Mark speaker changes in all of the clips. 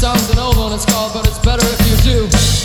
Speaker 1: song's an old one, it's called But It's Better If You Do.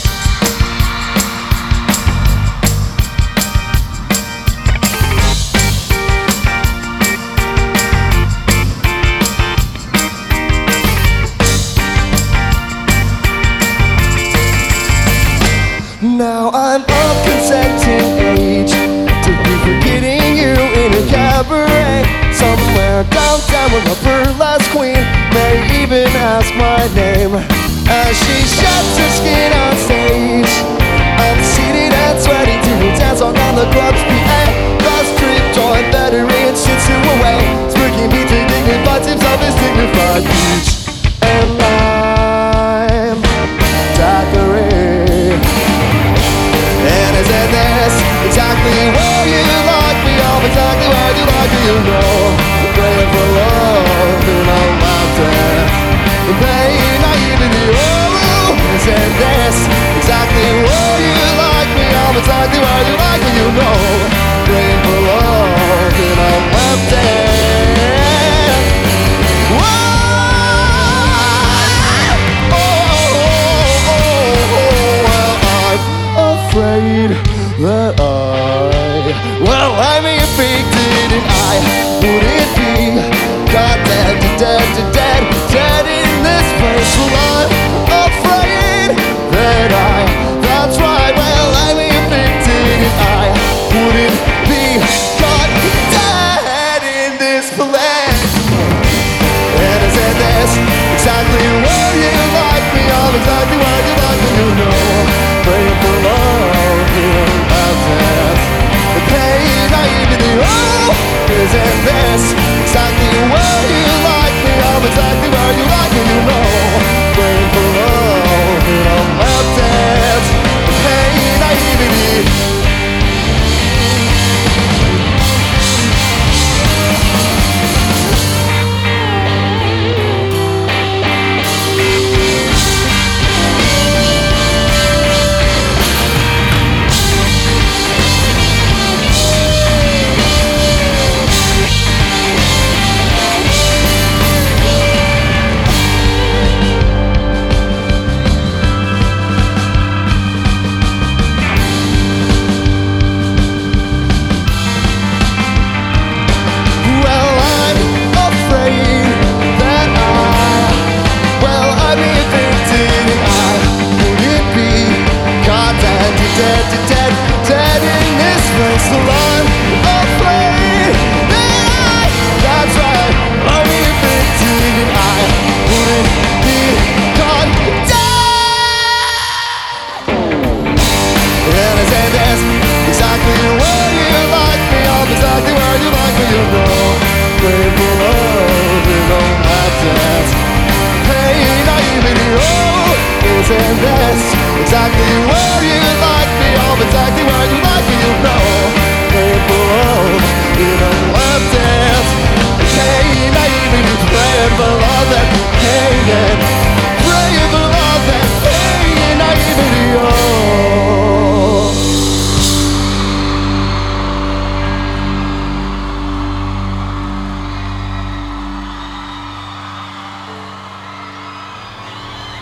Speaker 2: Now I'm of consenting age to be forgetting you in a cabaret somewhere downtown with a burlesque queen may even ask my name as she sheds her skin on stage. I'm seated and sweating to a dance song on the club's PA. The street joint veteran sits away, smirking me to dignified himself his dignified beach. And I'm Zachary. And I said this, exactly where you like me, I'm exactly where you like me, you know. Praying for love in a mountain, the pain I even knew. I said this, exactly where you like me, I'm exactly where you like me, you know. Praying for love in a mountain. Afraid that I'm evicted and I wouldn't be got dead in this place. Well, I'm afraid that that's right, well, I'm evicted and I wouldn't be got dead in this place. And I said this, exactly where you like me, I'm exactly where you like me, you know. Praying for love in mountains, the pain I even knew. Isn't this exactly where you like me? I'm exactly where you like me, you know. Praying for love in mountains, the pain I even knew. Dead in this place, so I'm afraid that that's right, I'm evicted and I wouldn't be caught dead. And I say this, exactly where you like me, I'm exactly where you like me, you know. Pray for love in the mountains, pain I even know. Isn't this exactly